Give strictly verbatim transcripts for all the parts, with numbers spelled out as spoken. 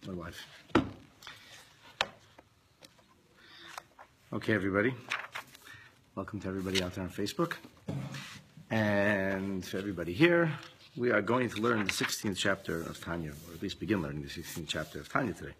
My wife. Okay, everybody. Welcome to everybody out there on Facebook. And for everybody here, we are going to learn the sixteenth chapter of Tanya, or at least begin learning the sixteenth chapter of Tanya today.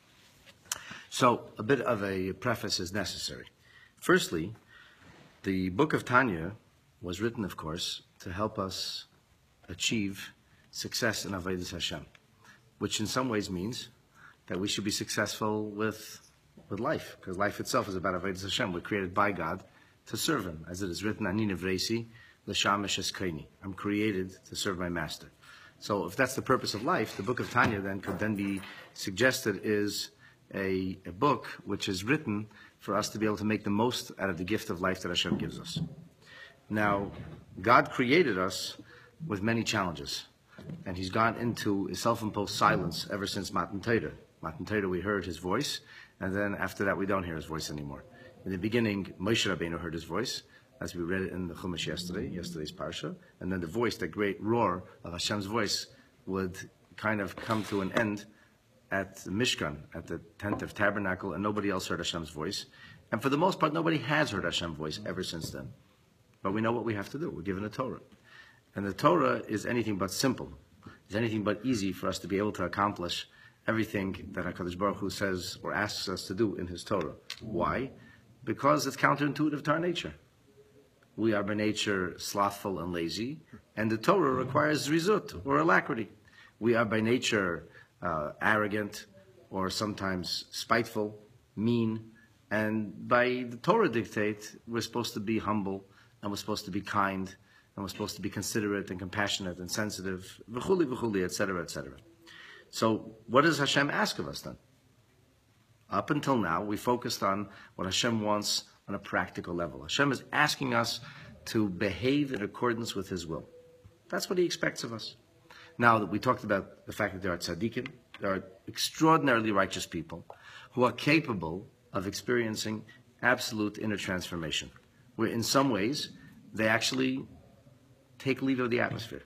So, a bit of a preface is necessary. Firstly, the book of Tanya was written, of course, to help us achieve success in Avodas Hashem, which in some ways means that we should be successful with, with life, because life itself is about Avodas Hashem. We're created by God to serve Him, as it is written, Ani nevresi l'sham eshkeini. I'm created to serve my Master. So if that's the purpose of life, the book of Tanya then could then be suggested is a, a book which is written for us to be able to make the most out of the gift of life that Hashem gives us. Now, God created us with many challenges, and He's gone into a self-imposed silence ever since Matan Torah. Matan Torah, we heard His voice, and then after that we don't hear His voice anymore. In the beginning, Moshe Rabbeinu heard His voice, as we read it in the Chumash yesterday, yesterday's Parsha, and then the voice, that great roar of Hashem's voice, would kind of come to an end at the Mishkan, at the tent of tabernacle, and nobody else heard Hashem's voice. And for the most part, nobody has heard Hashem's voice ever since then. But we know what we have to do. We're given a Torah. And the Torah is anything but simple. It's anything but easy for us to be able to accomplish everything that HaKadosh Baruch Hu says or asks us to do in His Torah. Why? Because it's counterintuitive to our nature. We are by nature slothful and lazy, and the Torah requires rizut, or alacrity. We are by nature uh, arrogant, or sometimes spiteful, mean, and by the Torah dictate, we're supposed to be humble, and we're supposed to be kind, and we're supposed to be considerate and compassionate and sensitive, v'chuli v'chuli, et cetera, et cetera. So, what does Hashem ask of us then? Up until now, we focused on what Hashem wants on a practical level. Hashem is asking us to behave in accordance with His will. That's what He expects of us. Now that we talked about the fact that there are tzaddikim, there are extraordinarily righteous people who are capable of experiencing absolute inner transformation, where in some ways they actually take leave of the atmosphere.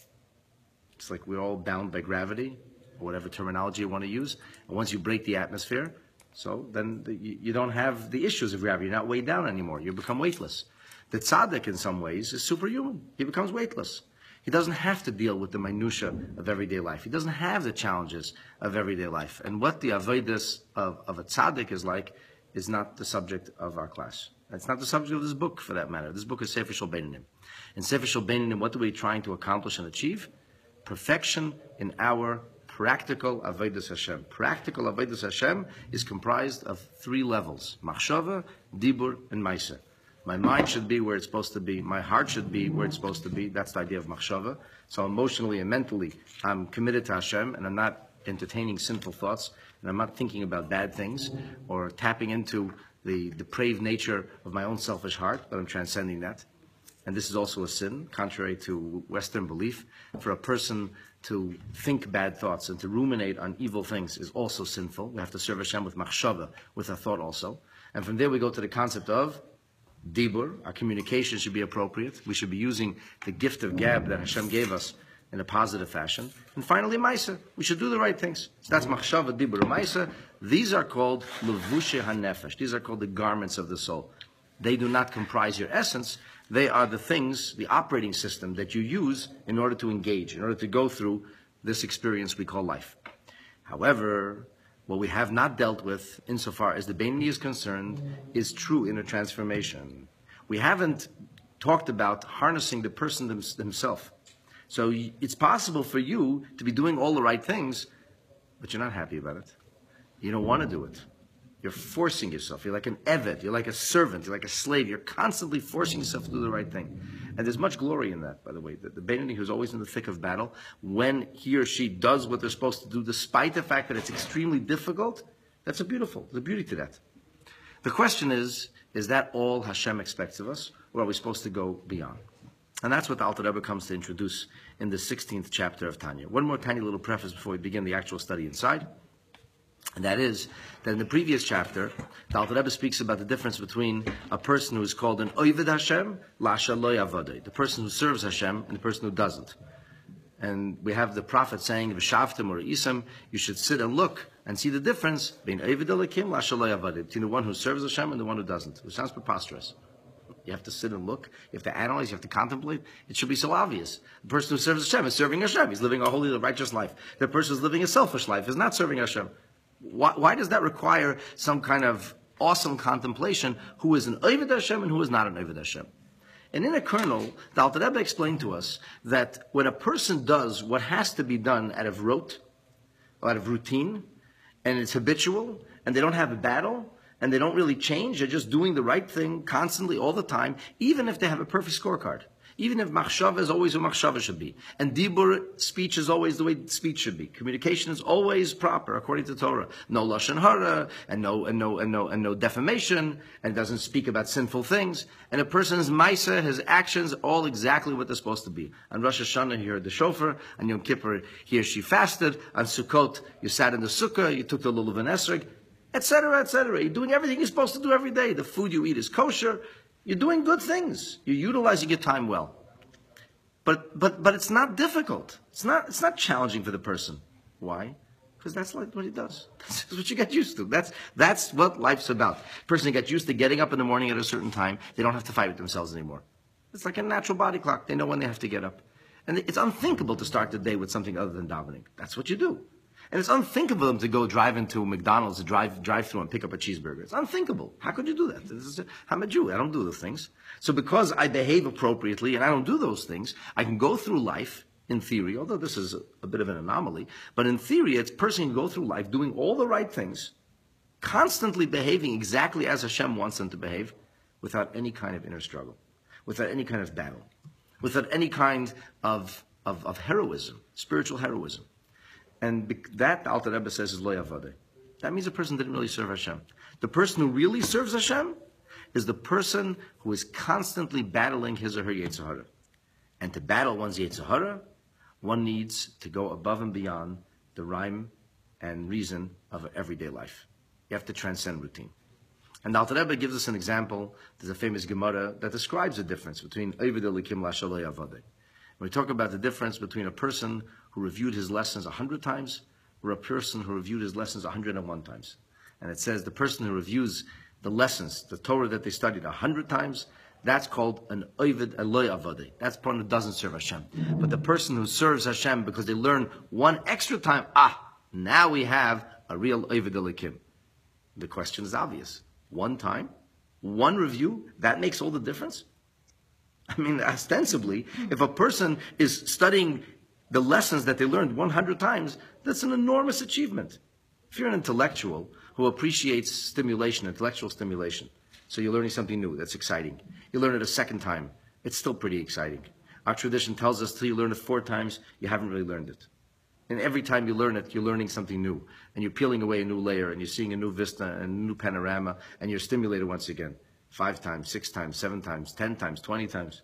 It's like we're all bound by gravity, or whatever terminology you want to use, and once you break the atmosphere, so then the, you, you don't have the issues of gravity. You're not weighed down anymore. You become weightless. The tzaddik, in some ways, is superhuman. He becomes weightless. He doesn't have to deal with the minutia of everyday life. He doesn't have the challenges of everyday life. And what the avodas of, of a tzaddik is like is not the subject of our class. It's not the subject of this book, for that matter. This book is Sefer Shel Beinanim. In Sefer Shel Beinanim, what are we trying to accomplish and achieve? Perfection in our practical Avodas Hashem. Practical Avodas Hashem is comprised of three levels: Machshava, Dibur, and Maaseh. My mind should be where it's supposed to be. My heart should be where it's supposed to be. That's the idea of Machshava. So emotionally and mentally, I'm committed to Hashem, and I'm not entertaining sinful thoughts, and I'm not thinking about bad things, or tapping into the depraved nature of my own selfish heart, but I'm transcending that. And this is also a sin, contrary to Western belief. For a person to think bad thoughts and to ruminate on evil things is also sinful. We have to serve Hashem with machshava, with a thought also. And from there we go to the concept of dibur. Our communication should be appropriate. We should be using the gift of gab that Hashem gave us in a positive fashion. And finally, maaseh. We should do the right things. So that's machshava, dibur, and maaseh. These are called levushe hanefesh. These are called the garments of the soul. They do not comprise your essence. They are the things, the operating system that you use in order to engage, in order to go through this experience we call life. However, what we have not dealt with, insofar as the Beinoni is concerned, is true inner transformation. We haven't talked about harnessing the person them, himself. So it's possible for you to be doing all the right things, but you're not happy about it. You don't want to do it. You're forcing yourself. You're like an eved. You're like a servant. You're like a slave. You're constantly forcing yourself to do the right thing. And there's much glory in that, by the way. The, the Beinoni who's always in the thick of battle, when he or she does what they're supposed to do, despite the fact that it's extremely difficult, that's a beautiful. There's a beauty to that. The question is, is that all Hashem expects of us, or are we supposed to go beyond? And that's what the Alter Rebbe comes to introduce in the sixteenth chapter of Tanya. One more tiny little preface before we begin the actual study inside. And that is that in the previous chapter, the Alter Rebbe speaks about the difference between a person who is called an Oved Hashem, Lasha Lo Yavodei, the person who serves Hashem and the person who doesn't. And we have the prophet saying, "V'shavtim or isam," you should sit and look and see the difference between Oived Elokim la'shalei avodah, between the one who serves Hashem and the one who doesn't. It sounds preposterous. You have to sit and look. You have to analyze. You have to contemplate. It should be so obvious. The person who serves Hashem is serving Hashem. He's living a holy, righteous life. The person who's living a selfish life is not serving Hashem. Why, why does that require some kind of awesome contemplation? Who is an Oived Hashem and who is not an Oived Hashem? And in a kernel, the Alter Rebbe explained to us that when a person does what has to be done out of rote, out of routine, and it's habitual, and they don't have a battle, and they don't really change, they're just doing the right thing constantly, all the time, even if they have a perfect scorecard. Even if machshava is always what machshava should be. And dibur, speech, is always the way speech should be. Communication is always proper, according to Torah. No lashon hara, and no, and no, and no, and no defamation, and doesn't speak about sinful things. And a person's maisa, his actions, all exactly what they're supposed to be. On Rosh Hashanah, you heard the shofar. On Yom Kippur, he or she fasted. On Sukkot, you sat in the sukkah, you took the lulav and esrog, et cetera, et cetera. You're doing everything you're supposed to do every day. The food you eat is kosher. You're doing good things. You're utilizing your time well. But but but it's not difficult. It's not it's not challenging for the person. Why? Because that's like what he does. That's what you get used to. That's that's what life's about. Person gets used to getting up in the morning at a certain time. They don't have to fight with themselves anymore. It's like a natural body clock. They know when they have to get up. And it's unthinkable to start the day with something other than davening. That's what you do. And it's unthinkable for them to go drive into McDonald's, to drive drive through and pick up a cheeseburger. It's unthinkable. How could you do that? This is a, I'm a Jew. I don't do those things. So because I behave appropriately and I don't do those things, I can go through life, in theory, although this is a, a bit of an anomaly, but in theory, it's a person can go through life doing all the right things, constantly behaving exactly as Hashem wants them to behave, without any kind of inner struggle, without any kind of battle, without any kind of, of, of heroism, spiritual heroism. And that, the Alter Rebbe says, is lo yavadeh. That means a person didn't really serve Hashem. The person who really serves Hashem is the person who is constantly battling his or her Yetzer Hara. And to battle one's Yetzer Hara, one needs to go above and beyond the rhyme and reason of everyday life. You have to transcend routine. And the Alter Rebbe gives us an example. There's a famous Gemara that describes the difference between Oived Elokim la'shalei avadeh. We talk about the difference between a person who reviewed his lessons a hundred times or a person who reviewed his lessons a hundred and one times. And it says the person who reviews the lessons, the Torah that they studied a hundred times, that's called an Oived Eloi Avadeh. That's one who doesn't serve Hashem. But the person who serves Hashem because they learn one extra time, ah, now we have a real Oived Elokim. The question is obvious. One time, one review, that makes all the difference? I mean, ostensibly, if a person is studying the lessons that they learned one hundred times, that's an enormous achievement. If you're an intellectual who appreciates stimulation, intellectual stimulation, so you're learning something new, that's exciting. You learn it a second time, it's still pretty exciting. Our tradition tells us till you learn it four times, you haven't really learned it. And every time you learn it, you're learning something new. And you're peeling away a new layer, and you're seeing a new vista and a new panorama, and you're stimulated once again. Five times, six times, seven times, ten times, twenty times,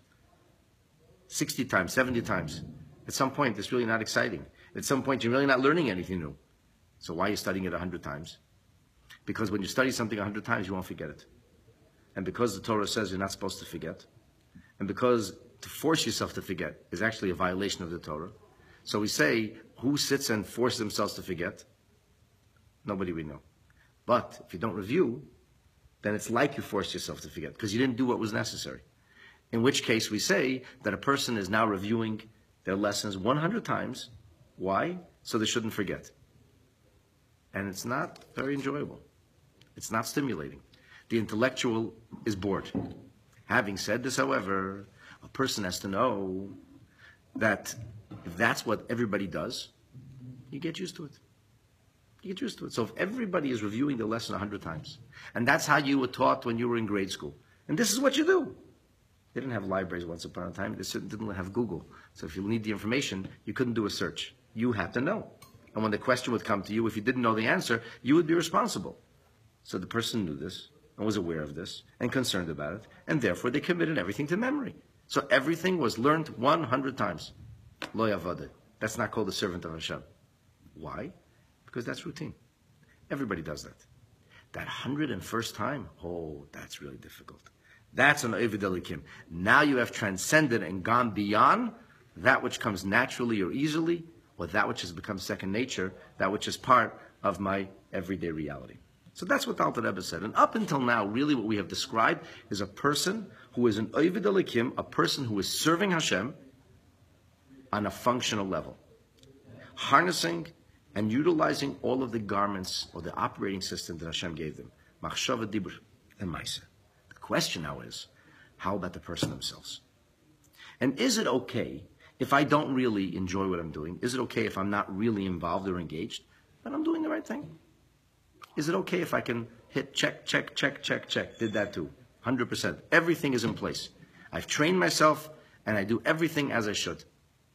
sixty times, seventy times. At some point, it's really not exciting. At some point, you're really not learning anything new. So why are you studying it a hundred times? Because when you study something a hundred times, you won't forget it. And because the Torah says you're not supposed to forget, and because to force yourself to forget is actually a violation of the Torah, so we say, who sits and forces themselves to forget? Nobody we know. But if you don't review, then it's like you forced yourself to forget, because you didn't do what was necessary. In which case we say that a person is now reviewing their lessons one hundred times. Why? So they shouldn't forget. And it's not very enjoyable. It's not stimulating. The intellectual is bored. Having said this, however, a person has to know that if that's what everybody does, you get used to it. You get used to it. So if everybody is reviewing the lesson a hundred times, and that's how you were taught when you were in grade school, and this is what you do. They didn't have libraries once upon a time. They certainly didn't have Google. So if you need the information, you couldn't do a search. You had to know. And when the question would come to you, if you didn't know the answer, you would be responsible. So the person knew this and was aware of this and concerned about it, and therefore they committed everything to memory. So everything was learned one hundred times. Lo yavadeh. That's not called a servant of Hashem. Why? Because that's routine. Everybody does that. That hundred and first time, oh, that's really difficult. That's an Oived Elokim. Now you have transcended and gone beyond that which comes naturally or easily, or that which has become second nature, that which is part of my everyday reality. So that's what the Alter Rebbe said. And up until now, really what we have described is a person who is an Ovid Elikim, a person who is serving Hashem on a functional level, harnessing and utilizing all of the garments or the operating system that Hashem gave them, Machshava, Dibur, and Maisa. The question now is, how about the person themselves? And is it okay if I don't really enjoy what I'm doing? Is it okay if I'm not really involved or engaged, but I'm doing the right thing? Is it okay if I can hit check, check, check, check, check? Did that too. one hundred percent. Everything is in place. I've trained myself and I do everything as I should.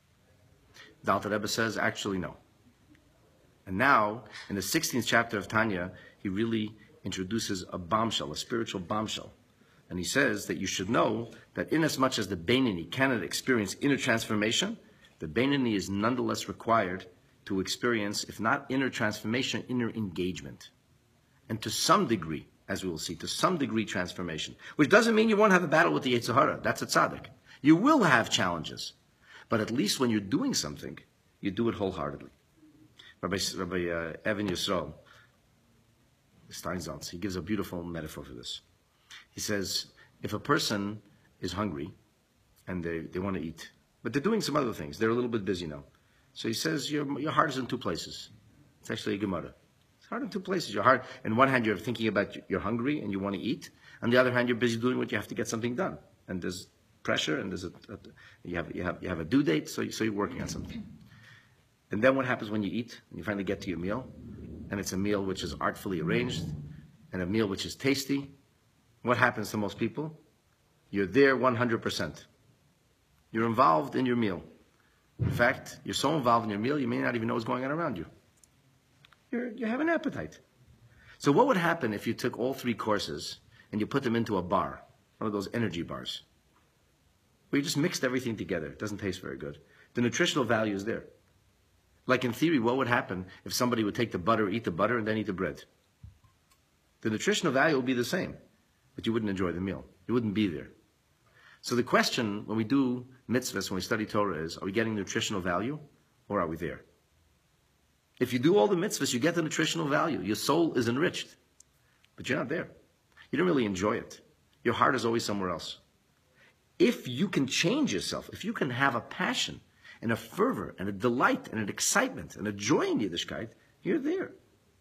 The Alter Rebbe says, actually, no. And now, in the sixteenth chapter of Tanya, he really introduces a bombshell, a spiritual bombshell. And he says that you should know that inasmuch as the Beinoni cannot experience inner transformation, the Beinoni is nonetheless required to experience, if not inner transformation, inner engagement. And to some degree, as we will see, to some degree transformation. Which doesn't mean you won't have a battle with the Yetzer Hara. That's a tzaddik. You will have challenges. But at least when you're doing something, you do it wholeheartedly. Rabbi, Rabbi uh, Evan Yisrael, Steinsaltz, he gives a beautiful metaphor for this. He says, if a person is hungry and they, they want to eat, but they're doing some other things, they're a little bit busy now. So he says, your, your heart is in two places. It's actually a Gemara. It's hard in two places. Your heart, on one hand, you're thinking about you're hungry and you want to eat. On the other hand, you're busy doing what you have to get something done. And there's pressure and there's a, a you have you have you have a due date, so you, so you're working on something. And then what happens when you eat and you finally get to your meal, and it's a meal which is artfully arranged and a meal which is tasty? What happens to most people? You're there one hundred percent. You're involved in your meal. In fact, you're so involved in your meal, you may not even know what's going on around you. You're, you have an appetite. So what would happen if you took all three courses and you put them into a bar, one of those energy bars, where you just mixed everything together? It doesn't taste very good. The nutritional value is there. Like in theory, what would happen if somebody would take the butter, eat the butter, and then eat the bread? The nutritional value would be the same, but you wouldn't enjoy the meal. You wouldn't be there. So the question when we do mitzvahs, when we study Torah, is, are we getting nutritional value or are we there? If you do all the mitzvahs, you get the nutritional value. Your soul is enriched, but you're not there. You don't really enjoy it. Your heart is always somewhere else. If you can change yourself, if you can have a passion and a fervor and a delight and an excitement and a joy in Yiddishkeit, you're there.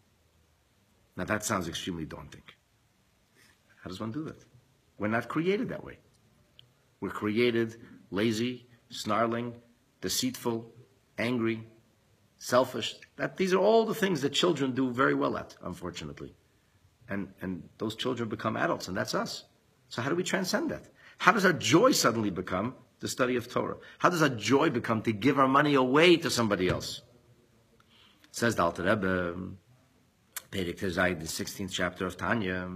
Now that sounds extremely daunting. How does one do that? We're not created that way. We're created lazy, snarling, deceitful, angry, selfish. That, these are all the things that children do very well at, unfortunately. And, and those children become adults, and that's us. So how do we transcend that? How does our joy suddenly become the study of Torah? How does our joy become to give our money away to somebody else? It says the Alter Rebbe, Perek Tezayid, the sixteenth chapter of Tanya,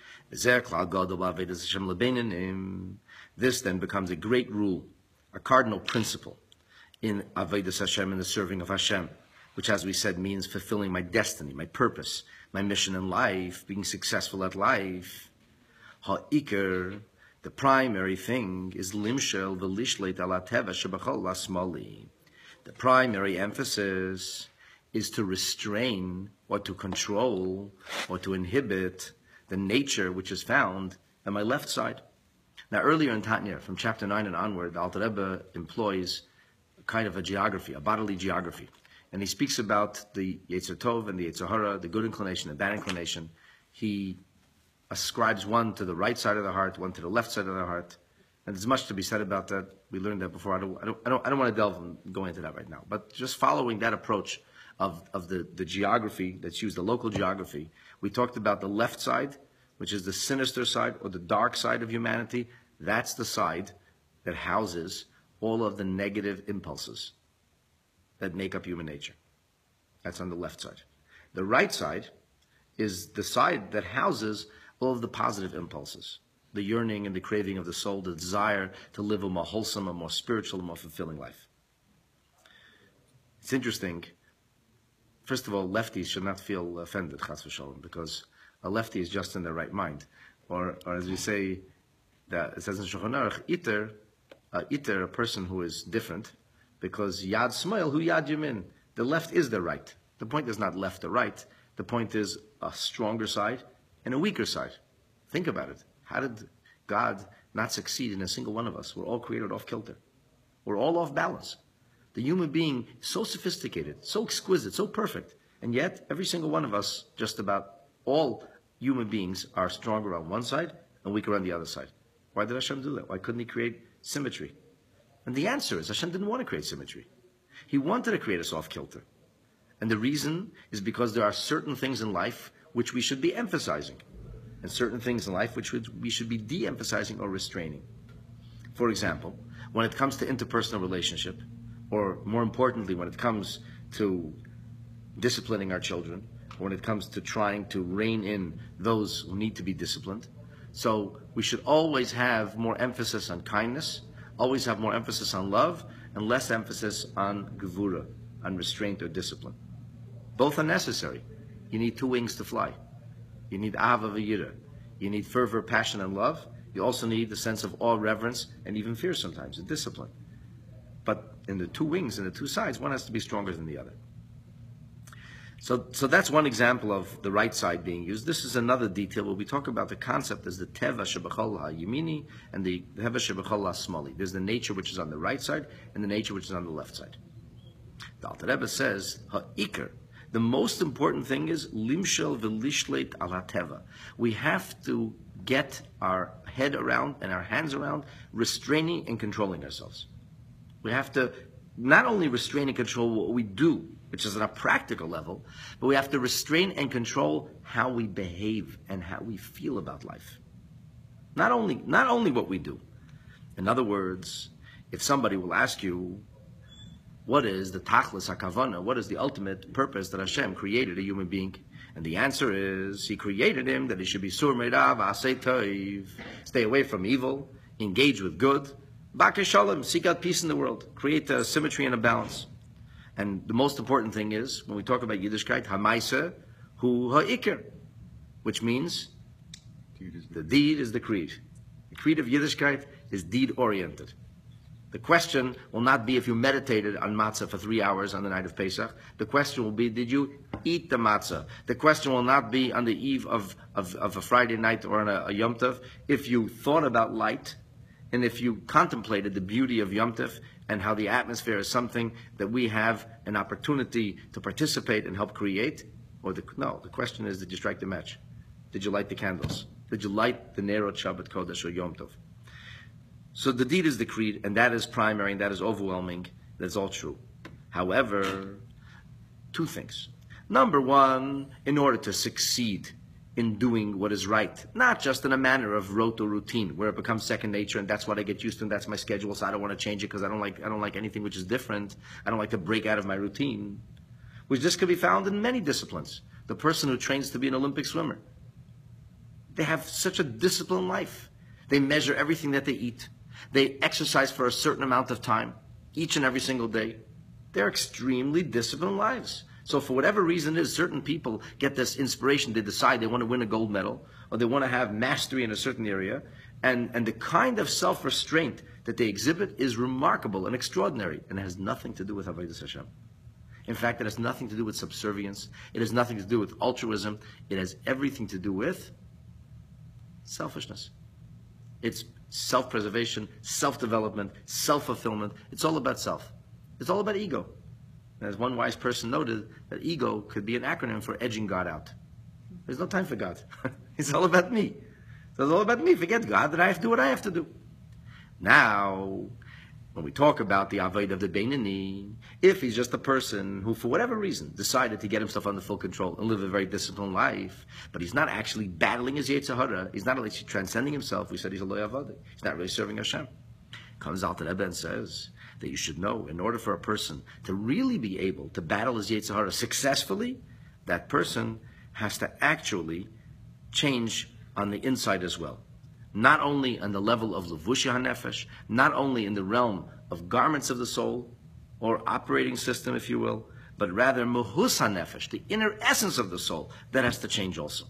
this then becomes a great rule, a cardinal principle in Avodas Hashem, in the serving of Hashem, which, as we said, means fulfilling my destiny, my purpose, my mission in life, being successful at life. Ha'ikar, the primary thing, is limshel v'lishleit ala teva shebachol lasmali. The primary emphasis is to restrain or to control or to inhibit the nature which is found on my left side. Now, earlier in Tanya, from chapter nine and onward, the Alter Rebbe employs a kind of a geography, a bodily geography. And he speaks about the Yetzer Tov and the Yetzer Hara, the good inclination and bad inclination. He ascribes one to the right side of the heart, one to the left side of the heart. And there's much to be said about that. We learned that before. I don't, I don't, I don't, I don't want to delve and go into that right now. But just following that approach of, of the, the geography that's used, the local geography, we talked about the left side, which is the sinister side or the dark side of humanity. That's the side that houses all of the negative impulses that make up human nature. That's on the left side. The right side is the side that houses all of the positive impulses, the yearning and the craving of the soul, the desire to live a more wholesome, a more spiritual, a more fulfilling life. It's interesting. First of all, lefties should not feel offended, chas v'sholom, because a lefty is just in their right mind. Or, or as we say, that it says in Shulchan Aruch, iter, uh, iter, a person who is different, because Yad Smail, hu Yad Yamin. The left is the right. The point is not left or right. The point is a stronger side and a weaker side. Think about it. How did God not succeed in a single one of us? We're all created off kilter. We're all off balance. The human being is so sophisticated, so exquisite, so perfect. And yet, every single one of us, just about all human beings, are stronger on one side and weaker on the other side. Why did Hashem do that? Why couldn't He create symmetry? And the answer is Hashem didn't want to create symmetry. He wanted to create us off kilter. And the reason is because there are certain things in life which we should be emphasizing, and certain things in life which we should be de-emphasizing or restraining. For example, when it comes to interpersonal relationship, or more importantly, when it comes to disciplining our children, or when it comes to trying to rein in those who need to be disciplined, so we should always have more emphasis on kindness, always have more emphasis on love, and less emphasis on gevura, on restraint or discipline. Both are necessary. You need two wings to fly. You need ahava v'yira. You need fervor, passion, and love. You also need the sense of awe, reverence, and even fear sometimes, and discipline. But in the two wings, in the two sides, one has to be stronger than the other. So, so that's one example of the right side being used. This is another detail where we talk about the concept as the teva shebechol ha-yimini and the teva shebechol ha-smali. There's the nature which is on the right side and the nature which is on the left side. The Alter Rebbe says, ha'ikar, the most important thing is limshel v'lishlet al ha-teva. We have to get our head around and our hands around restraining and controlling ourselves. We have to not only restrain and control what we do, which is on a practical level, but we have to restrain and control how we behave and how we feel about life. Not only, not only what we do. In other words, if somebody will ask you, what is the tachlis hakavana? What is the ultimate purpose that Hashem created a human being? And the answer is, He created him that he should be sur meirav asay toiv, stay away from evil, engage with good, b'akei shalom, seek out peace in the world, create a symmetry and a balance. And the most important thing is, when we talk about Yiddishkeit, hamaisa hu ha'ikr, which means the deed is the creed. The creed of Yiddishkeit is deed-oriented. The question will not be if you meditated on matzah for three hours on the night of Pesach. The question will be, did you eat the matzah? The question will not be on the eve of, of, of a Friday night or on a, a Yom Tov, if you thought about light, and if you contemplated the beauty of Yom Tov and how the atmosphere is something that we have an opportunity to participate and help create, or the, no, the question is, did you strike the match? Did you light the candles? Did you light the Nerot Shabbat Kodesh or Yom Tov? So the deed is the creed, and that is primary, and that is overwhelming. That's all true. However, two things. Number one, in order to succeed in doing what is right, not just in a manner of rote or routine, where it becomes second nature, and that's what I get used to, and that's my schedule, so I don't want to change it because I don't like I don't like anything which is different. I don't like to break out of my routine, which this could be found in many disciplines. The person who trains to be an Olympic swimmer, they have such a disciplined life. They measure everything that they eat. They exercise for a certain amount of time, each and every single day. They're extremely disciplined lives. So for whatever reason it is, certain people get this inspiration. They decide they want to win a gold medal, or they want to have mastery in a certain area. And, and the kind of self-restraint that they exhibit is remarkable and extraordinary, and it has nothing to do with Avodas Hashem. In fact, it has nothing to do with subservience. It has nothing to do with altruism. It has everything to do with selfishness. It's self-preservation, self-development, self-fulfillment. It's all about self. It's all about ego. As one wise person noted, that ego could be an acronym for edging God out. There's no time for God. It's all about me. So it's all about me. Forget God, that I have to do what I have to do. Now, when we talk about the Avodah of the Beinoni, if he's just a person who, for whatever reason, decided to get himself under full control and live a very disciplined life, but he's not actually battling his Yetzer Hara, he's not actually transcending himself, we said he's a Lo Avodah, he's not really serving Hashem. Comes Alter Rebbe and says that you should know, in order for a person to really be able to battle his Yetzer Hara successfully, that person has to actually change on the inside as well. Not only on the level of Levushi HaNefesh, not only in the realm of garments of the soul, or operating system, if you will, but rather Muhus HaNefesh, the inner essence of the soul, that has to change also.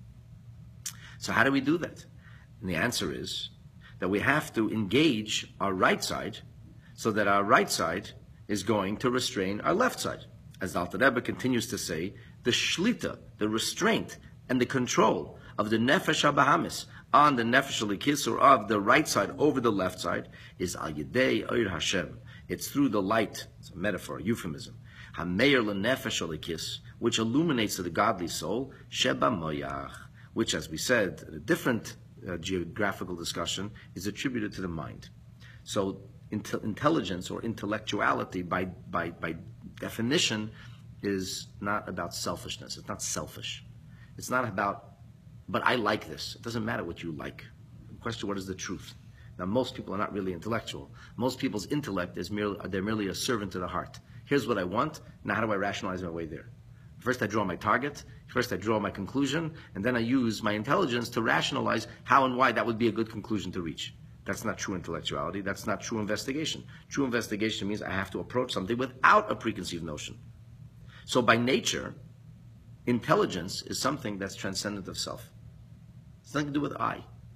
So how do we do that? And the answer is that we have to engage our right side, so that our right side is going to restrain our left side. As the Alter Rebbe continues to say, the shlita, the restraint, and the control of the nefesh habahamis on the nefesh halikis, or of the right side over the left side, is al yedei oir Hashem. It's through the light, it's a metaphor, a euphemism, hameir lenefesh halikis, which illuminates to the godly soul, sheba moyach, which, as we said, in a different uh, geographical discussion, is attributed to the mind. So int- intelligence or intellectuality, by, by, by definition, is not about selfishness. It's not selfish. It's not about, but I like this. It doesn't matter what you like. The question, what is the truth? Now, most people are not really intellectual. Most people's intellect is merely, they're merely a servant to the heart. Here's what I want. Now, how do I rationalize my way there? First, I draw my target. First, I draw my conclusion. And then I use my intelligence to rationalize how and why that would be a good conclusion to reach. That's not true intellectuality. That's not true investigation. True investigation means I have to approach something without a preconceived notion. So by nature, intelligence is something that's transcendent of self. It's nothing to do with I.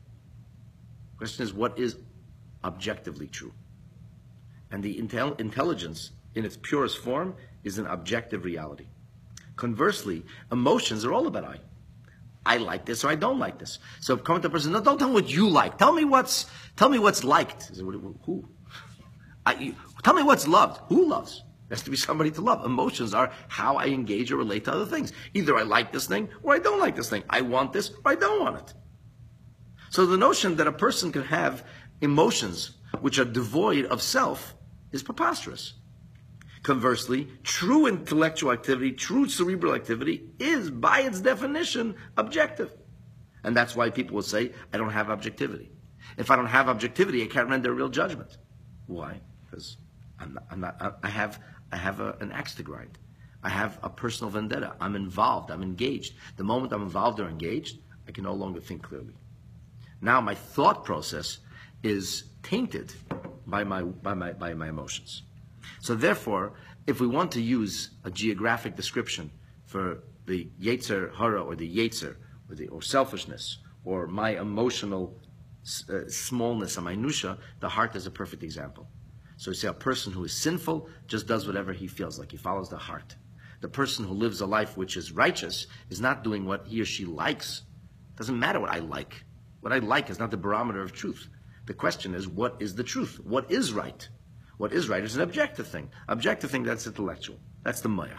The question is, what is objectively true? And the intel- intelligence in its purest form is an objective reality. Conversely, emotions are all about I. I like this or I don't like this. So if come to a person, no, don't tell me what you like. Tell me what's tell me what's liked. Who? I, you, tell me what's loved. Who loves? There has to be somebody to love. Emotions are how I engage or relate to other things. Either I like this thing or I don't like this thing. I want this or I don't want it. So the notion that a person can have emotions which are devoid of self is preposterous. Conversely, true intellectual activity, true cerebral activity is, by its definition, objective. And that's why people will say, I don't have objectivity. If I don't have objectivity, I can't render a real judgment. Why? Because I'm not, I'm not, I have, I have a, an axe to grind. I have a personal vendetta. I'm involved. I'm engaged. The moment I'm involved or engaged, I can no longer think clearly. Now my thought process is tainted by my, by my, by my emotions. So therefore, if we want to use a geographic description for the Yetzer Hara or the Yetzer, or, the, or selfishness, or my emotional uh, smallness and minutiae, the heart is a perfect example. So you see, a person who is sinful just does whatever he feels like. He follows the heart. The person who lives a life which is righteous is not doing what he or she likes. It doesn't matter what I like. What I like is not the barometer of truth. The question is, what is the truth? What is right? What is right is an objective thing. Objective thing, that's intellectual. That's the moyach.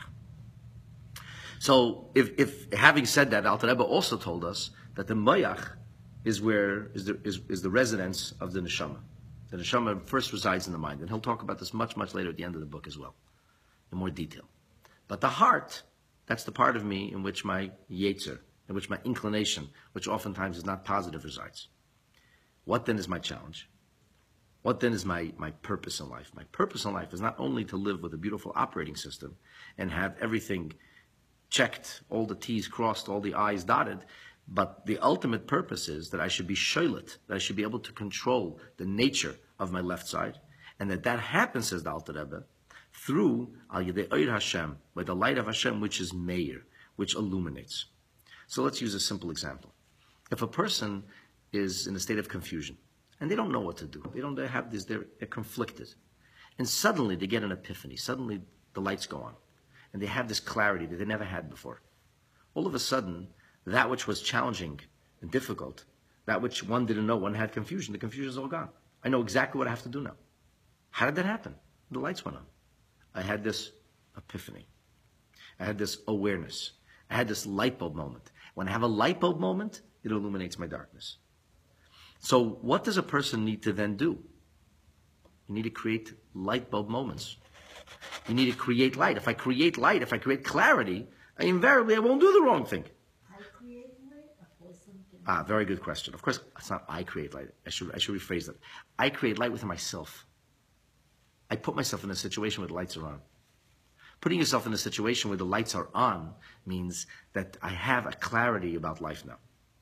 So, if, if having said that, Alter Rebbe also told us that the moyach is where is the is, is the residence of the neshama. The neshama first resides in the mind, and he'll talk about this much much later at the end of the book as well, in more detail. But the heart, that's the part of me in which my yetzer, in which my inclination, which oftentimes is not positive, resides. What then is my challenge? What then is my, my purpose in life? My purpose in life is not only to live with a beautiful operating system and have everything checked, all the T's crossed, all the I's dotted, but the ultimate purpose is that I should be shoylet, that I should be able to control the nature of my left side, and that that happens, says the Alter Rebbe, through Al Yedei Oir Hashem, by the light of Hashem, which is Meir, which illuminates. So let's use a simple example. If a person is in a state of confusion, and they don't know what to do. They don't they have this, they're, they're conflicted. And suddenly they get an epiphany. Suddenly the lights go on. And they have this clarity that they never had before. All of a sudden, that which was challenging and difficult, that which one didn't know, one had confusion, the confusion is all gone. I know exactly what I have to do now. How did that happen? The lights went on. I had this epiphany. I had this awareness. I had this light bulb moment. When I have a light bulb moment, it illuminates my darkness. So what does a person need to then do? You need to create light bulb moments. You need to create light. If I create light, if I create clarity, I invariably I won't do the wrong thing. I create light or something? Ah, very good question. Of course, it's not I create light. I should I should rephrase that. I create light within myself. I put myself in a situation where the lights are on. Putting yourself in a situation where the lights are on means that I have a clarity about life now.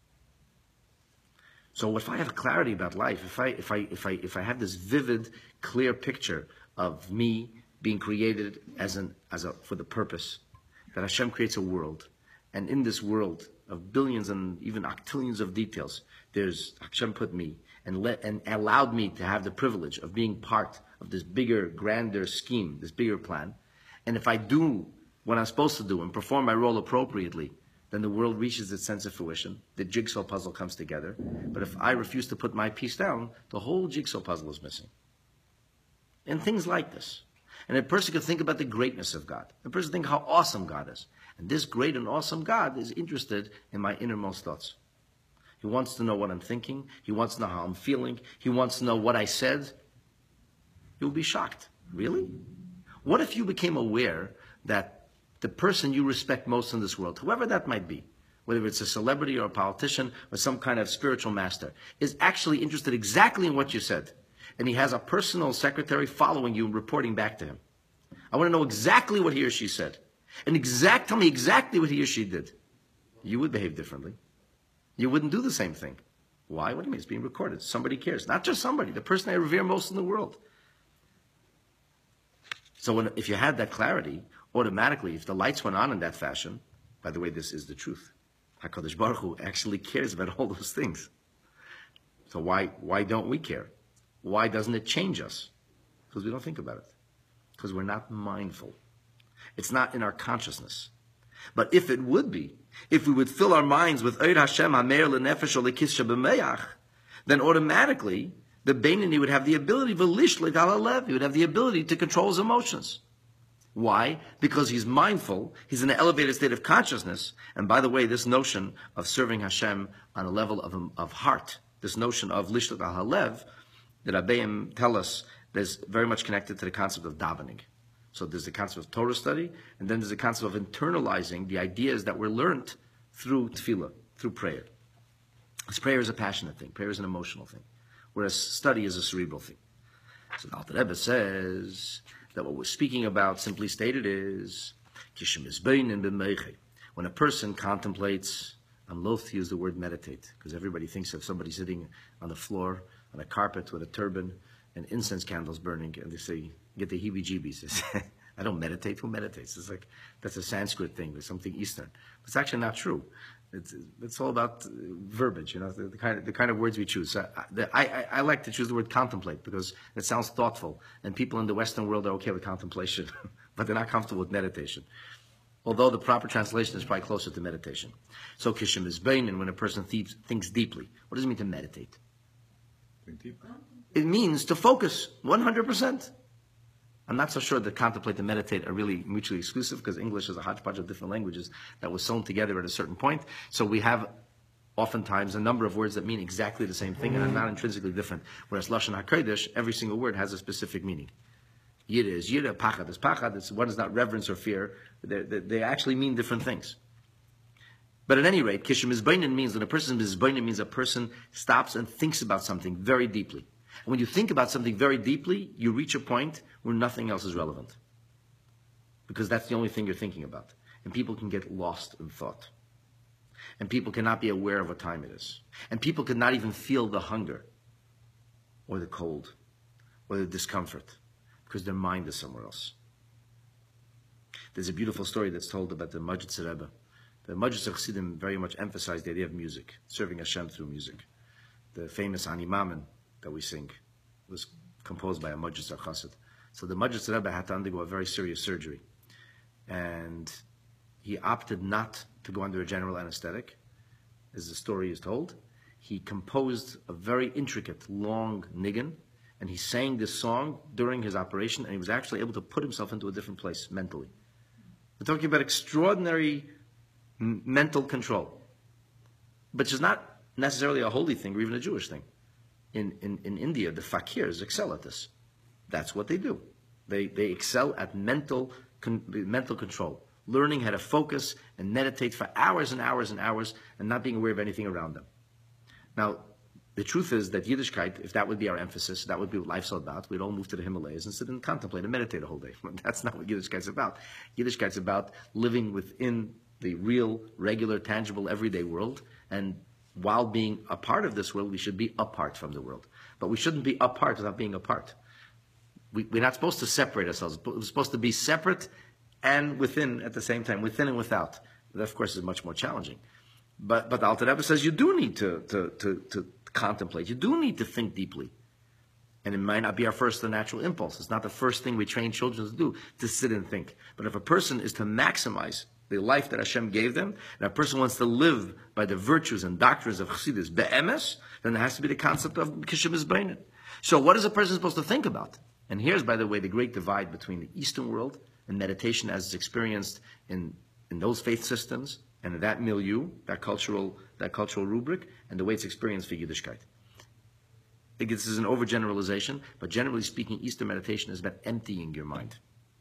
So if I have clarity about life, if I if I if I if I have this vivid, clear picture of me being created as an as a for the purpose that Hashem creates a world, and in this world of billions and even octillions of details, there's Hashem put me and let and allowed me to have the privilege of being part of this bigger, grander scheme, this bigger plan. And if I do what I'm supposed to do and perform my role appropriately, then the world reaches its sense of fruition. The jigsaw puzzle comes together. But if I refuse to put my piece down, the whole jigsaw puzzle is missing. And things like this. And a person can think about the greatness of God. A person can think how awesome God is. And this great and awesome God is interested in my innermost thoughts. He wants to know what I'm thinking. He wants to know how I'm feeling. He wants to know what I said. You'll be shocked. Really? What if you became aware that the person you respect most in this world, whoever that might be, whether it's a celebrity or a politician or some kind of spiritual master, is actually interested exactly in what you said? And he has a personal secretary following you and reporting back to him. I want to know exactly what he or she said. And exact, tell me exactly what he or she did. You would behave differently. You wouldn't do the same thing. Why? What do you mean? It's being recorded. Somebody cares. Not just somebody, the person I revere most in the world. So when, if you had that clarity, automatically, if the lights went on in that fashion, by the way, this is the truth. HaKadosh Baruch Hu actually cares about all those things. So why, why don't we care? Why doesn't it change us? Because we don't think about it. Because we're not mindful. It's not in our consciousness. But if it would be, if we would fill our minds with Eir Hashem HaMeir L'Nefesh L'Kis Shebemeach, then automatically the Beinoni would have the ability, V'lish L'Gal HaLev, he would have the ability to control his emotions. Why? Because he's mindful, he's in an elevated state of consciousness. And by the way, this notion of serving Hashem on a level of, of heart, this notion of Lish L'Gal HaLev, that Abayim tell us is very much connected to the concept of davening. So there's the concept of Torah study, and then there's the concept of internalizing the ideas that were learned through tefillah, through prayer. Because prayer is a passionate thing. Prayer is an emotional thing. Whereas study is a cerebral thing. So the Alter Rebbe says that what we're speaking about, simply stated, is when a person contemplates, I'm loath to use the word meditate, because everybody thinks of somebody sitting on the floor, on a carpet with a turban and incense candles burning, and they say, get the heebie-jeebies. I don't meditate. Who meditates? It's like, that's a Sanskrit thing. There's something Eastern. But it's actually not true. It's, it's all about verbiage, you know, the, the, kind of, the kind of words we choose. So I, the, I, I like to choose the word contemplate because it sounds thoughtful. And people in the Western world are okay with contemplation, but they're not comfortable with meditation. Although the proper translation is probably closer to meditation. So kishim is bain, and when a person thinks, thinks deeply, what does it mean to meditate? It means to focus one hundred percent. I'm not so sure that contemplate and meditate are really mutually exclusive because English is a hodgepodge of different languages that was sewn together at a certain point. So we have oftentimes a number of words that mean exactly the same thing and are not intrinsically different. Whereas Lashon HaKodesh, every single word has a specific meaning. Yira is yira, pachad is pachad. It's, one is not reverence or fear. They, they, they actually mean different things. But at any rate, Kishim Mizbainin means, when a person is Mizbainin means a person stops and thinks about something very deeply. And when you think about something very deeply, you reach a point where nothing else is relevant. Because that's the only thing you're thinking about. And people can get lost in thought. And people cannot be aware of what time it is. And people cannot even feel the hunger, or the cold, or the discomfort, because their mind is somewhere else. There's a beautiful story that's told about the Majid Rebbe. The Majid Chassidim very much emphasized the idea of music, serving Hashem through music. The famous Ani Mamen that we sing was composed by a Majid Chassid. So the Majid Rebbe had to undergo a very serious surgery. And he opted not to go under a general anesthetic, as the story is told. He composed a very intricate, long nigun, and he sang this song during his operation, and he was actually able to put himself into a different place mentally. We're talking about extraordinary m- mental control, which is not necessarily a holy thing or even a Jewish thing. In, in, in India, the fakirs excel at this. That's what they do. They, they excel at mental, con, mental control, learning how to focus and meditate for hours and hours and hours and not being aware of anything around them. Now, the truth is that Yiddishkeit, if that would be our emphasis, that would be what life's all about. We'd all move to the Himalayas and sit and contemplate and meditate a whole day. That's not what Yiddishkeit's about. Yiddishkeit's about living within the real, regular, tangible, everyday world. And while being a part of this world, we should be apart from the world. But we shouldn't be apart without being apart. We, we're not supposed to separate ourselves. We're supposed to be separate and within at the same time, within and without. That, of course, is much more challenging. But but the Alter Rebbe says you do need to, to, to, to contemplate. You do need to think deeply. And it might not be our first and natural impulse. It's not the first thing we train children to do, to sit and think. But if a person is to maximize the life that Hashem gave them, and a person wants to live by the virtues and doctrines of Chassidus be'emes, then there has to be the concept of Kishimis Breinen. So what is a person supposed to think about? And here's, by the way, the great divide between the Eastern world and meditation as it's experienced in, in those faith systems and in that milieu, that cultural, that cultural rubric, and the way it's experienced for Yiddishkeit. I think this is an overgeneralization, but generally speaking, Eastern meditation is about emptying your mind.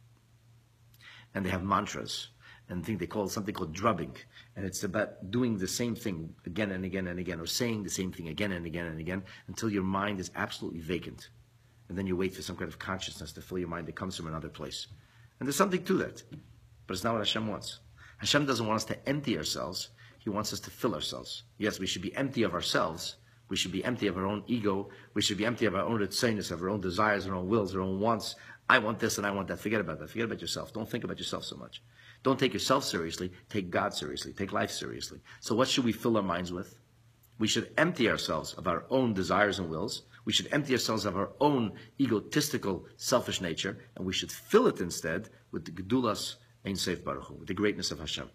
And they have mantras, and I think they call it something called drubbing, and it's about doing the same thing again and again and again, or saying the same thing again and again and again, until your mind is absolutely vacant. And then you wait for some kind of consciousness to fill your mind that comes from another place. And there's something to that, but it's not what Hashem wants. Hashem doesn't want us to empty ourselves. He wants us to fill ourselves. Yes, we should be empty of ourselves. We should be empty of our own ego. We should be empty of our own ritzaynus, of our own desires, our own wills, our own wants. I want this and I want that. Forget about that. Forget about yourself. Don't think about yourself so much. Don't take yourself seriously. Take God seriously. Take life seriously. So what should we fill our minds with? We should empty ourselves of our own desires and wills. We should empty ourselves of our own egotistical, selfish nature, and we should fill it instead with the Gedulas Ein Sof Baruch Hu, with the greatness of Hashem,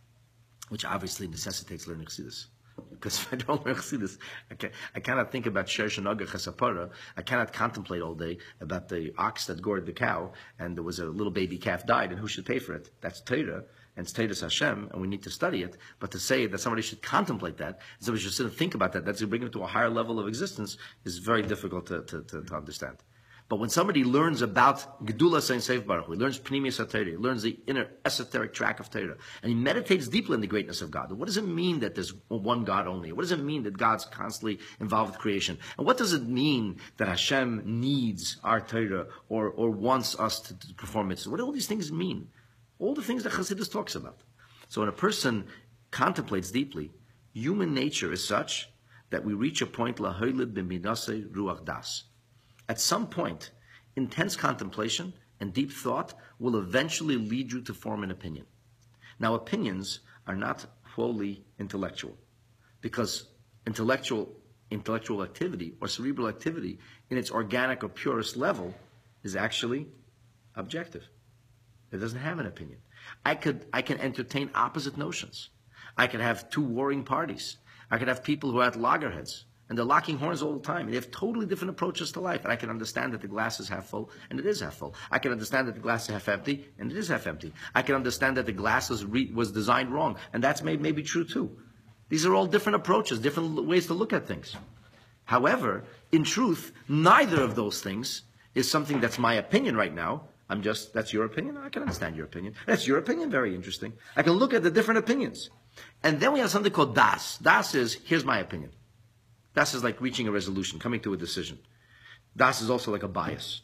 which obviously necessitates learning Chassidus. Because if I don't learn Chassidus, I, can, I cannot think about Sher Shanaga Chesapara. I cannot contemplate all day about the ox that gored the cow, and there was a little baby calf died, and who should pay for it? That's Torah, and it's Torah's Hashem, and we need to study it. But to say that somebody should contemplate that, and somebody should sit and think about that, that's to bring it to a higher level of existence, is very difficult to, to, to, to understand. But when somebody learns about Gedulas Ein Sof Baruch Hu, he learns Pnimius HaTorah, he learns the inner esoteric track of Torah, and he meditates deeply in the greatness of God. What does it mean that there's one God only? What does it mean that God's constantly involved with creation? And what does it mean that Hashem needs our Torah or, or wants us to, to perform it? What do all these things mean? All the things that Chassidus talks about. So when a person contemplates deeply, human nature is such that we reach a point, lahoylid b'minasei ruach das. At some point, intense contemplation and deep thought will eventually lead you to form an opinion. Now, opinions are not wholly intellectual, because intellectual intellectual activity or cerebral activity in its organic or purest level is actually objective. It doesn't have an opinion. I could I can entertain opposite notions. I could have two warring parties. I could have people who are at loggerheads, and they're locking horns all the time. And they have totally different approaches to life. And I can understand that the glass is half full, and it is half full. I can understand that the glass is half empty, and it is half empty. I can understand that the glass was, re- was designed wrong, and that's may- maybe true too. These are all different approaches, different ways to look at things. However, in truth, neither of those things is something that's my opinion right now. I'm just, that's your opinion? I can understand your opinion. That's your opinion? Very interesting. I can look at the different opinions. And then we have something called das. Das is, here's my opinion. Das is like reaching a resolution, coming to a decision. Das is also like a bias.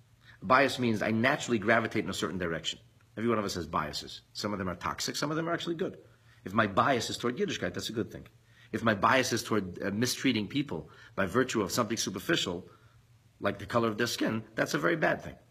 A bias means I naturally gravitate in a certain direction. Every one of us has biases. Some of them are toxic, some of them are actually good. If my bias is toward Yiddishkeit, that's a good thing. If my bias is toward uh, mistreating people by virtue of something superficial, like the color of their skin, that's a very bad thing.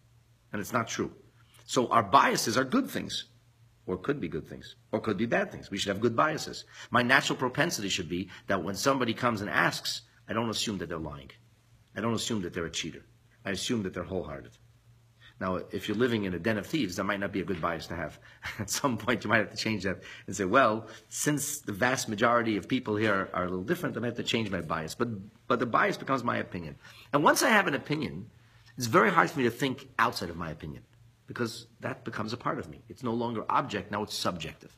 And it's not true. So our biases are good things, or could be good things, or could be bad things. We should have good biases. My natural propensity should be that when somebody comes and asks, I don't assume that they're lying. I don't assume that they're a cheater. I assume that they're wholehearted. Now, if you're living in a den of thieves, that might not be a good bias to have. At some point, you might have to change that and say, well, since the vast majority of people here are, are a little different, I might have to change my bias. But, but the bias becomes my opinion. And once I have an opinion, it's very hard for me to think outside of my opinion, because that becomes a part of me. It's no longer object, now it's subjective.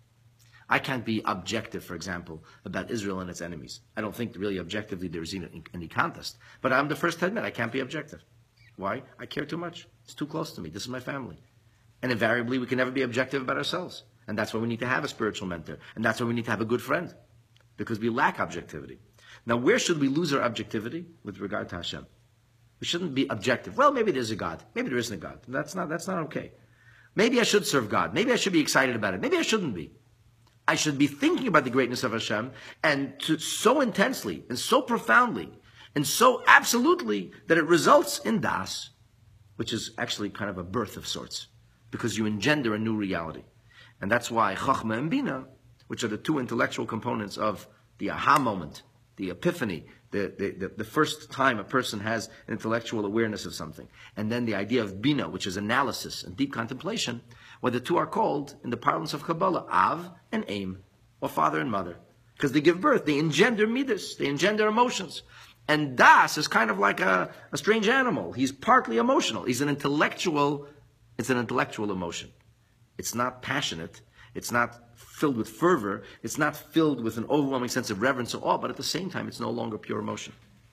I can't be objective, for example, about Israel and its enemies. I don't think really objectively there's even any contest. But I'm the first to admit I can't be objective. Why? I care too much. It's too close to me. This is my family. And invariably, we can never be objective about ourselves. And that's why we need to have a spiritual mentor. And that's why we need to have a good friend, because we lack objectivity. Now, where should we lose our objectivity with regard to Hashem? We shouldn't be objective. Well, maybe there's a God. Maybe there isn't a God. That's not, that's not okay. Maybe I should serve God. Maybe I should be excited about it. Maybe I shouldn't be. I should be thinking about the greatness of Hashem, and to, so intensely and so profoundly and so absolutely that it results in das, which is actually kind of a birth of sorts, because you engender a new reality. And that's why Chachma and Bina which are the two intellectual components of the aha moment, the epiphany, the, the, the, the first time a person has an intellectual awareness of something. And then the idea of bina, which is analysis and deep contemplation, where the two are called, in the parlance of Kabbalah, av and aim, or father and mother. Because they give birth, they engender midas, they engender emotions. And das is kind of like a, a strange animal. He's partly emotional. He's an intellectual, it's an intellectual emotion. It's not passionate. It's not filled with fervor. It's not filled with an overwhelming sense of reverence or awe, but at the same time, it's no longer pure emotion.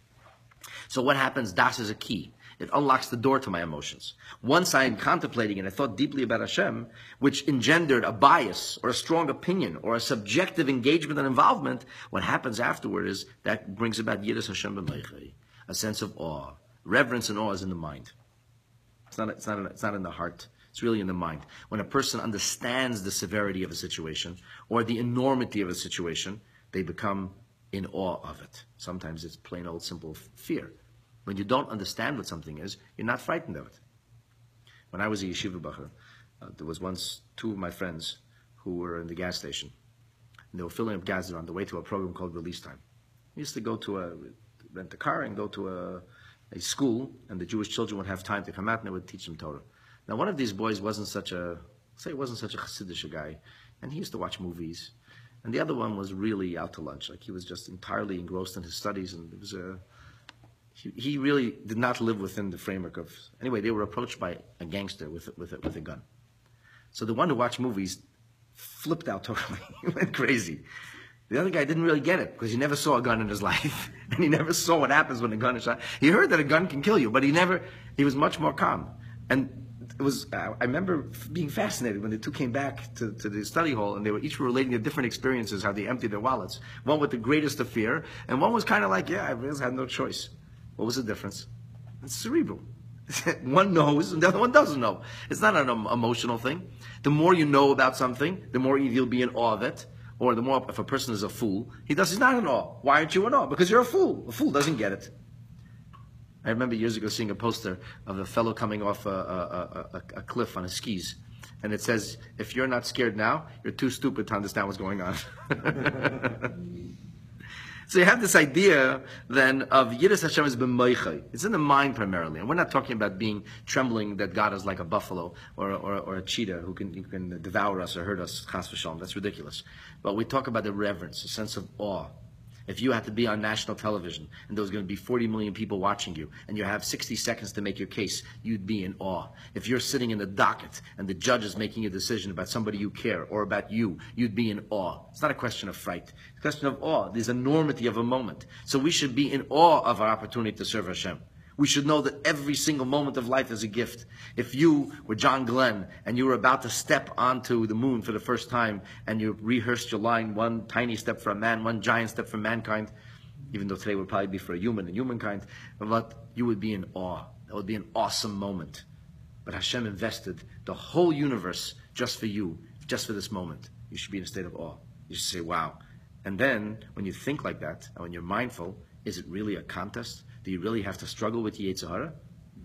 So what happens? Das is a key. It unlocks the door to my emotions. Once I'm contemplating and I thought deeply about Hashem, which engendered a bias or a strong opinion or a subjective engagement and involvement, what happens afterward is that brings about Yiras Hashem b'meichai, a sense of awe. Reverence and awe is in the mind. It's not, it's not, it's not in the heart. It's really in the mind. When a person understands the severity of a situation or the enormity of a situation, they become in awe of it. Sometimes it's plain old simple fear. When you don't understand what something is, you're not frightened of it. When I was a yeshiva bacher, uh, there was once two of my friends who were in the gas station. And they were filling up gas on the way to a program called Release Time. We used to go to a, rent a car and go to a, a school, and the Jewish children would have time to come out and they would teach them Torah. Now, one of these boys wasn't such a, say, wasn't such a Hasidic guy, and he used to watch movies. And the other one was really out to lunch. Like, he was just entirely engrossed in his studies, and it was a, he, he really did not live within the framework of, anyway, they were approached by a gangster with, with, a, with a gun. So the one who watched movies flipped out totally. He went crazy. The other guy didn't really get it, because he never saw a gun in his life, and he never saw what happens when a gun is shot. He heard that a gun can kill you, but he never, he was much more calm. And it was, uh, I remember being fascinated when the two came back to, to the study hall, and they were each were relating to different experiences, how they emptied their wallets. One with the greatest of fear, and one was kind of like, yeah, I really had no choice. What was the difference? It's cerebral. One knows, and the other one doesn't know. It's not an um, emotional thing. The more you know about something, the more you'll be in awe of it. Or the more, if a person is a fool, he does, he's not in awe. Why aren't you in awe? Because you're a fool. A fool doesn't get it. I remember years ago seeing a poster of a fellow coming off a, a, a, a cliff on his skis. And it says, if you're not scared now, you're too stupid to understand what's going on. So you have this idea then of Yiras Hashem is b'meichai. It's in the mind primarily. And we're not talking about being trembling that God is like a buffalo or, or, or a cheetah who can, who can devour us or hurt us. Chas v'shalom. That's ridiculous. But we talk about the reverence, a sense of awe. If you had to be on national television and there was going to be forty million people watching you and you have sixty seconds to make your case, you'd be in awe. If you're sitting in the docket and the judge is making a decision about somebody you care or about you, you'd be in awe. It's not a question of fright. It's a question of awe. There's enormity of a moment. So we should be in awe of our opportunity to serve Hashem. We should know that every single moment of life is a gift. If you were John Glenn and you were about to step onto the moon for the first time and you rehearsed your line, one tiny step for a man, one giant step for mankind, even though today would probably be for a human and humankind, but you would be in awe. That would be an awesome moment. But Hashem invested the whole universe just for you, just for this moment. You should be in a state of awe. You should say, wow. And then, when you think like that, and when you're mindful, is it really a contest? Do you really have to struggle with Yetzer Hara?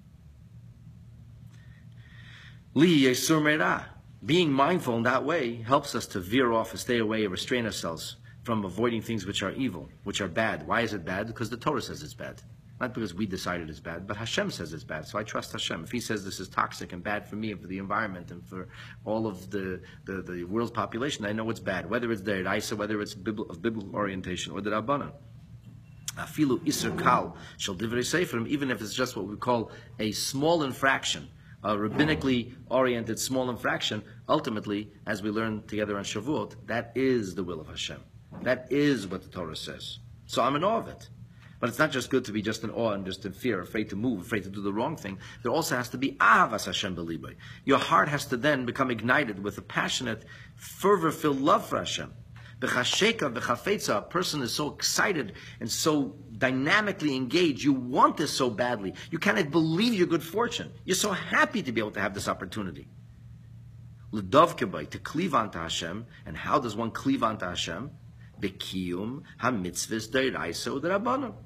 Li Yesur Meirah. Being mindful in that way helps us to veer off and stay away and restrain ourselves from avoiding things which are evil, which are bad. Why is it bad? Because the Torah says it's bad. Not because we decided it's bad, but Hashem says it's bad. So I trust Hashem. If He says this is toxic and bad for me and for the environment and for all of the, the, the world's population, I know it's bad. Whether it's the Iraisa, whether it's bibl- of biblical orientation or the Rabbanan. Afilu Isser Kal Shel Divrei Seferim, even if it's just what we call a small infraction, a rabbinically oriented small infraction, ultimately, as we learn together on Shavuot, that is the will of Hashem. That is what the Torah says. So I'm in awe of it. But it's not just good to be just in awe and just in fear, afraid to move, afraid to do the wrong thing. There also has to be Ahavas Hashem B'libay. Your heart has to then become ignited with a passionate, fervor-filled love for Hashem. B'chasheka, b'chafetza, a person is so excited and so dynamically engaged. You want this so badly. You cannot believe your good fortune. You're so happy to be able to have this opportunity. L'dovkebay, to cleave unto Hashem. And how does one cleave unto Hashem? B'kiyum ha-mitzvahs d'oraisa u'd'rabbanan.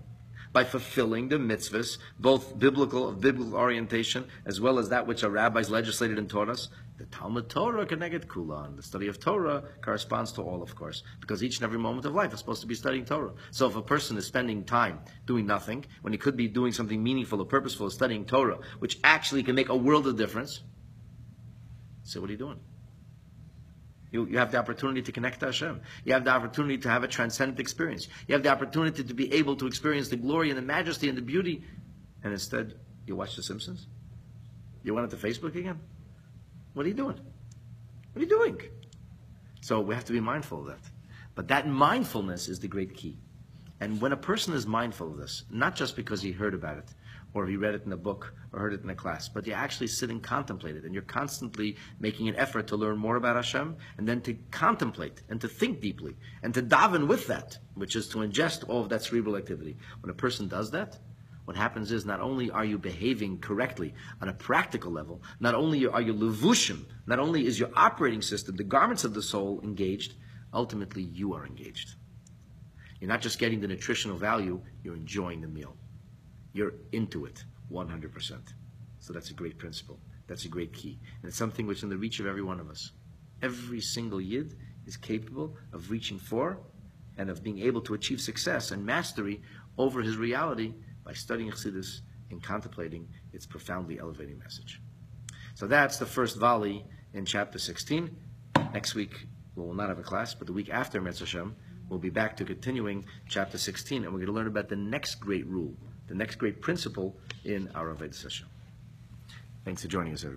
by fulfilling the mitzvahs, both biblical, of biblical orientation, as well as that which our rabbis legislated and taught us. The Talmud Torah connected Kulan. The study of Torah corresponds to all, of course, because each and every moment of life is supposed to be studying Torah. So if a person is spending time doing nothing, when he could be doing something meaningful or purposeful, studying Torah, which actually can make a world of difference, so what are you doing? You, you have the opportunity to connect to Hashem. You have the opportunity to have a transcendent experience. You have the opportunity to be able to experience the glory and the majesty and the beauty. And instead, you watch The Simpsons? You went onto Facebook again? What are you doing? What are you doing? So we have to be mindful of that. But that mindfulness is the great key. And when a person is mindful of this, not just because he heard about it, or he read it in a book, or heard it in a class, but you actually sit and contemplate it, and you're constantly making an effort to learn more about Hashem, and then to contemplate, and to think deeply, and to daven with that, which is to ingest all of that cerebral activity. When a person does that, what happens is not only are you behaving correctly on a practical level, not only are you levushim, not only is your operating system, the garments of the soul, engaged, ultimately you are engaged. You're not just getting the nutritional value, you're enjoying the meal. You're into it one hundred percent. So that's a great principle. That's a great key. And it's something which is in the reach of every one of us. Every single yid is capable of reaching for and of being able to achieve success and mastery over his reality by studying Chassidus and contemplating its profoundly elevating message. So that's the first volley in chapter sixteen. Next week, we will not have a class, but the week after, Mitzvah Hashem, we'll be back to continuing chapter sixteen, and we're going to learn about the next great rule, the next great principle in our Avodas Hashem. Thanks for joining us, everyone.